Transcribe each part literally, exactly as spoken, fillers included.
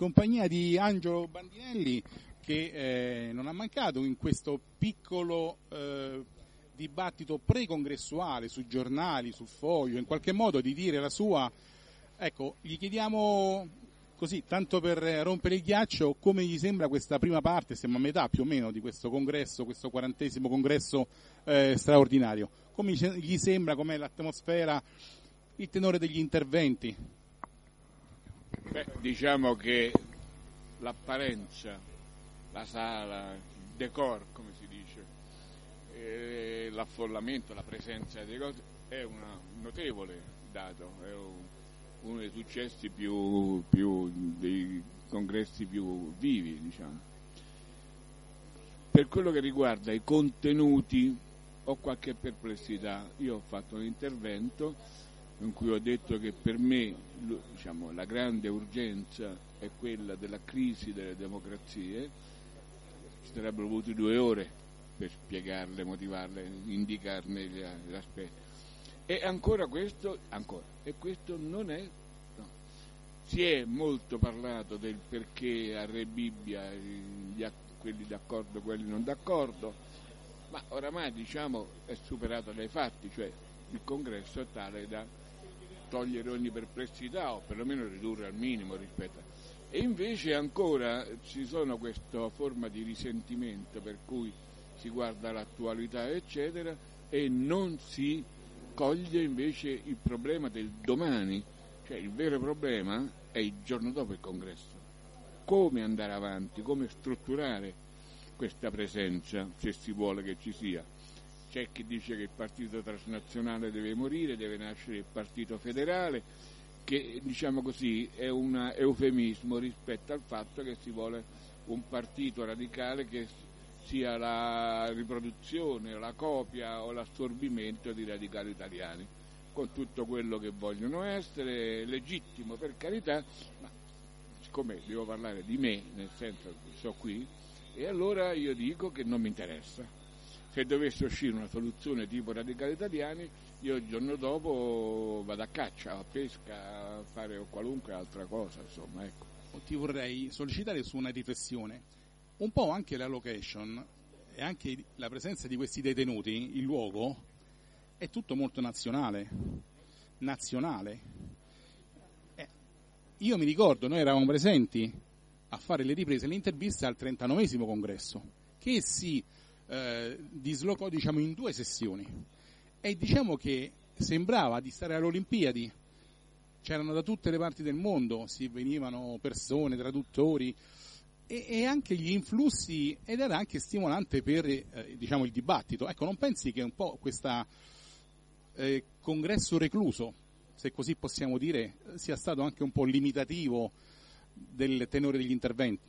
compagnia di Angelo Bandinelli, che eh, non ha mancato in questo piccolo eh, dibattito pre-congressuale sui giornali, sul Foglio, in qualche modo di dire la sua. Ecco, gli chiediamo così, tanto per rompere il ghiaccio, come gli sembra questa prima parte, siamo a metà più o meno di questo congresso, questo quarantesimo congresso eh, straordinario. Come gli sembra, com'è l'atmosfera, il tenore degli interventi? Beh, diciamo che l'apparenza, la sala, il decor, come si dice, eh, l'affollamento, la presenza dei cose è un notevole dato, è un, uno dei successi più, più dei congressi più vivi, diciamo. Per quello che riguarda i contenuti ho qualche perplessità. Io ho fatto un intervento in cui ho detto che per me, diciamo, la grande urgenza è quella della crisi delle democrazie. Ci sarebbero voluto due ore per spiegarle, motivarle, indicarne gli aspetti. E ancora questo, ancora, e questo non è, no. Si è molto parlato del perché a Re Bibbia, gli, quelli d'accordo, quelli non d'accordo, ma oramai, diciamo, è superato dai fatti, cioè il congresso è tale da togliere ogni perplessità o perlomeno ridurre al minimo rispetto a... E invece ancora ci sono questa forma di risentimento per cui si guarda l'attualità eccetera e non si coglie invece il problema del domani, cioè il vero problema è il giorno dopo il congresso, come andare avanti, come strutturare questa presenza se si vuole che ci sia. C'è chi dice che il partito transnazionale deve morire, deve nascere il partito federale, che diciamo così è un eufemismo rispetto al fatto che si vuole un partito radicale che sia la riproduzione, la copia o l'assorbimento di radicali italiani, con tutto quello che vogliono essere, legittimo per carità, ma siccome devo parlare di me, nel senso che sono qui, e allora io dico che non mi interessa. Se dovesse uscire una soluzione tipo radicali italiani, io il giorno dopo vado a caccia, a pesca, a fare qualunque altra cosa, insomma, ecco. Ti vorrei sollecitare su una riflessione. Un po' anche la location e anche la presenza di questi detenuti, il luogo, è tutto molto nazionale. Nazionale. Eh, io mi ricordo, noi eravamo presenti a fare le riprese e le interviste al trentanovesimo congresso, che si eh, dislocò, diciamo, in due sessioni. E diciamo che sembrava di stare alle Olimpiadi. C'erano da tutte le parti del mondo, si venivano persone, traduttori, e, e anche gli influssi, ed era anche stimolante per eh, diciamo il dibattito. Ecco, non pensi che un po' questo eh, congresso recluso, se così possiamo dire, sia stato anche un po' limitativo del tenore degli interventi?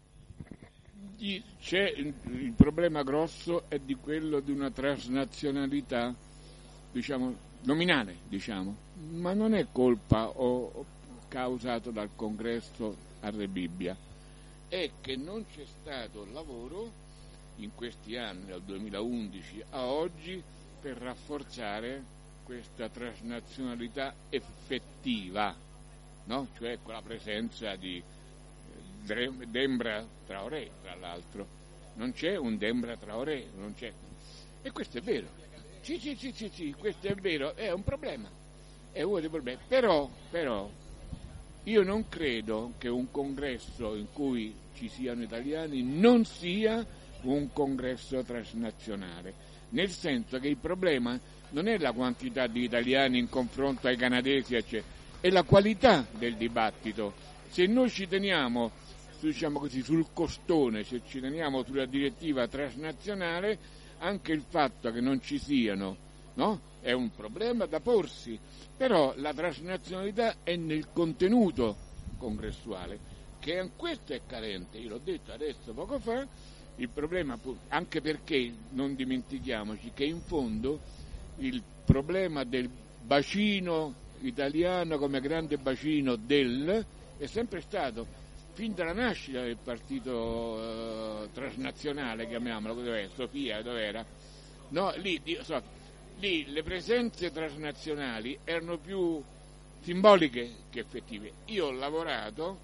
C'è il, il problema grosso è di quello di una transnazionalità, diciamo, nominale, diciamo, ma non è colpa o, o causato dal congresso a Re Bibbia, è che non c'è stato lavoro in questi anni, dal duemilaundici a oggi, per rafforzare questa transnazionalità effettiva, no? Cioè con la presenza di Dembra Traoré, tra l'altro. Non c'è un Dembra Traoré, non c'è. E questo è vero. Sì, sì, sì, sì, sì, questo è vero, è un problema. È uno dei problemi. Però, però, io non credo che un congresso in cui ci siano italiani non sia un congresso transnazionale. Nel senso che il problema non è la quantità di italiani in confronto ai canadesi, eccetera, è la qualità del dibattito. Se noi ci teniamo, diciamo così, sul costone, se ci teniamo sulla direttiva transnazionale, anche il fatto che non ci siano, no? È un problema da porsi, però la transnazionalità è nel contenuto congressuale, che questo è carente, io l'ho detto adesso poco fa, il problema, anche perché non dimentichiamoci che in fondo il problema del bacino italiano come grande bacino del è sempre stato fin dalla nascita del partito eh, transnazionale, chiamiamolo, dov'è? Sofia, dov'era? No, lì, so, lì le presenze transnazionali erano più simboliche che effettive. Io ho lavorato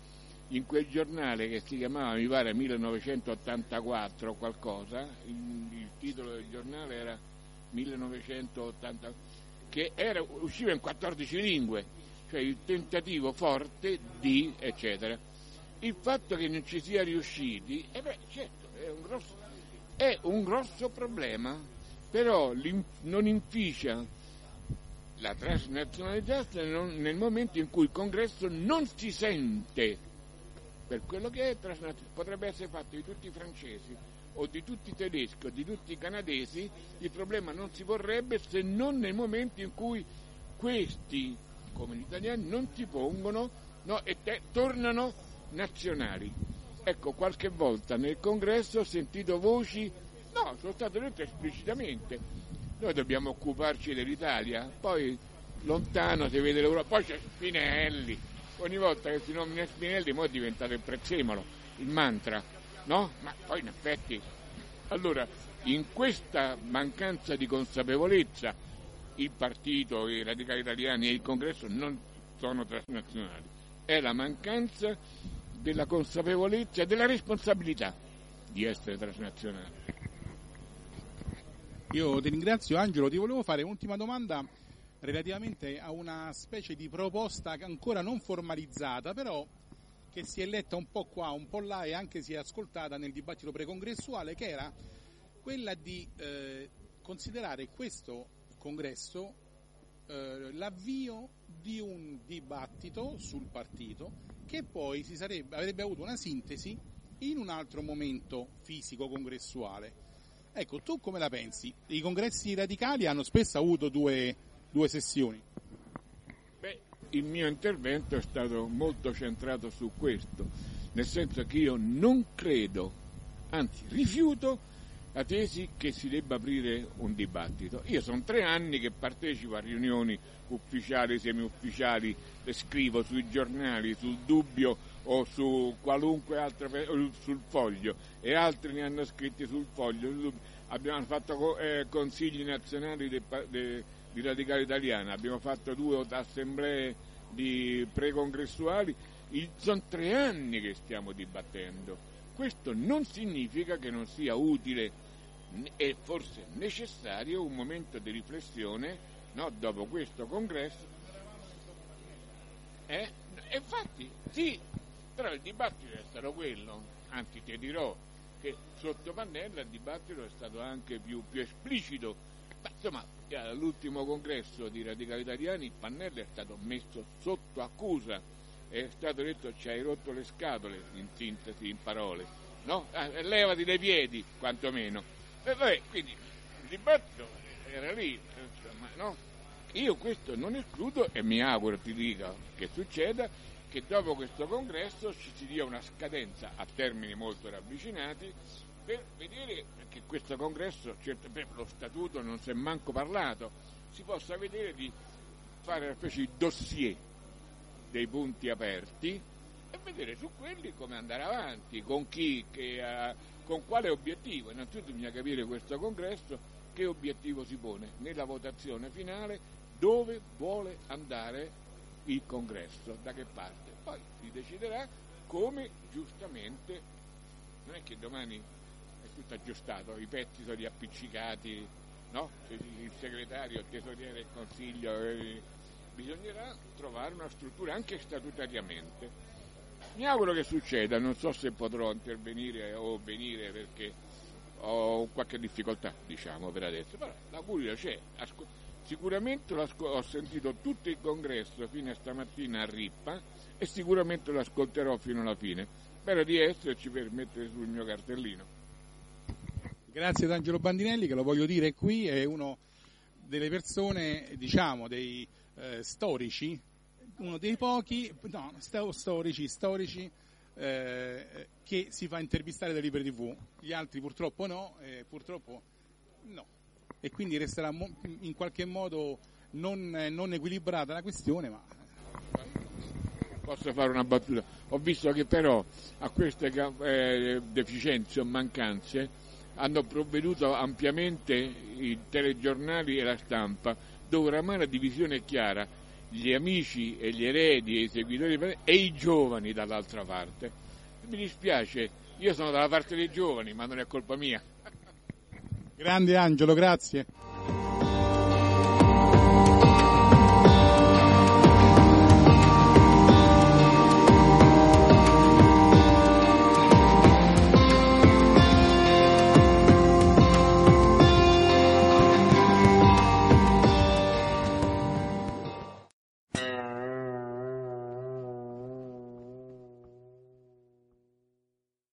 in quel giornale che si chiamava, mi pare, millenovecentottantaquattro o qualcosa, il, il titolo del giornale era millenovecentottanta, che era, usciva in quattordici lingue, cioè il tentativo forte di eccetera. Il fatto che non ci sia riusciti, eh beh, certo, è un grosso, è un grosso problema, però non inficia la transnazionalità nel momento in cui il congresso non si sente per quello che è transnazionale. Potrebbe essere fatto di tutti i francesi o di tutti i tedeschi o di tutti i canadesi, il problema non si vorrebbe se non nel momento in cui questi, come gli italiani, non si pongono, no, e te, tornano nazionali. Ecco, qualche volta nel congresso ho sentito voci, no, sono state dette esplicitamente, noi dobbiamo occuparci dell'Italia, poi lontano si vede l'Europa, poi c'è Spinelli, ogni volta che si nomina Spinelli mo è diventato il prezzemolo, il mantra, no? Ma poi in effetti, allora, in questa mancanza di consapevolezza il partito, i radicali italiani e il congresso non sono transnazionali, è la mancanza della consapevolezza e della responsabilità di essere transnazionali. Io ti ringrazio, Angelo. Ti volevo fare un'ultima domanda relativamente a una specie di proposta ancora non formalizzata, però che si è letta un po' qua, un po' là e anche si è ascoltata nel dibattito precongressuale, che era quella di eh, considerare questo congresso eh, l'avvio di un dibattito sul partito che poi si sarebbe, avrebbe avuto una sintesi in un altro momento fisico congressuale. Ecco, tu come la pensi? I congressi radicali hanno spesso avuto due, due sessioni. Beh, il mio intervento è stato molto centrato su questo, nel senso che io non credo, anzi rifiuto la tesi che si debba aprire un dibattito. Io sono tre anni che partecipo a riunioni ufficiali, semi-ufficiali, scrivo sui giornali, sul Dubbio o su qualunque altro, sul Foglio, e altri ne hanno scritti sul Foglio. Abbiamo fatto eh, consigli nazionali de, de, di radicali italiani, abbiamo fatto due assemblee di precongressuali, il, sono tre anni che stiamo dibattendo. Questo non significa che non sia utile e forse necessario un momento di riflessione, no, dopo questo congresso. Eh? Infatti, sì, però il dibattito è stato quello, anzi ti dirò che sotto Pannella il dibattito è stato anche più, più esplicito. Ma insomma, all'ultimo congresso di radicali italiani Pannella è stato messo sotto accusa, è stato detto ci hai rotto le scatole, in sintesi, in parole, no? Eh, levati dai piedi, quantomeno. E vabbè, quindi il dibattito era lì, insomma, no? Io questo non escludo e mi auguro, ti dica, che succeda, che dopo questo congresso ci si dia una scadenza a termini molto ravvicinati per vedere che questo congresso, certo, per lo statuto non si è manco parlato, si possa vedere di fare una specie di dossier dei punti aperti e vedere su quelli come andare avanti, con chi, che, uh, con quale obiettivo. Innanzitutto bisogna capire questo congresso che obiettivo si pone nella votazione finale, dove vuole andare il congresso, da che parte. Poi si deciderà come giustamente, non è che domani è tutto aggiustato, i pezzi sono riappiccicati, no? Il segretario, il tesoriere del consiglio, eh, bisognerà trovare una struttura anche statutariamente. Mi auguro che succeda, non so se potrò intervenire o venire perché ho qualche difficoltà, diciamo, per adesso, però l'augurio c'è. Ascol- Sicuramente ho sentito tutto il congresso fino a stamattina a Rippa e sicuramente lo ascolterò fino alla fine. Spero di esserci per mettere sul mio cartellino. Grazie ad Angelo Bandinelli, che lo voglio dire qui, è uno delle persone, diciamo, dei eh, storici, uno dei pochi, no, storici, storici eh, che si fa intervistare da Liberi tivù. Gli altri purtroppo no, eh, purtroppo no. E quindi resterà in qualche modo non, non equilibrata la questione, ma... Posso fare una battuta? Ho visto che però a queste eh, deficienze o mancanze hanno provveduto ampiamente i telegiornali e la stampa, dove oramai la divisione è chiara. gli amici e gli eredi e i seguitori e i giovani dall'altra parte. Mi dispiace, io sono dalla parte dei giovani, ma non è colpa mia. Grande Angelo, grazie.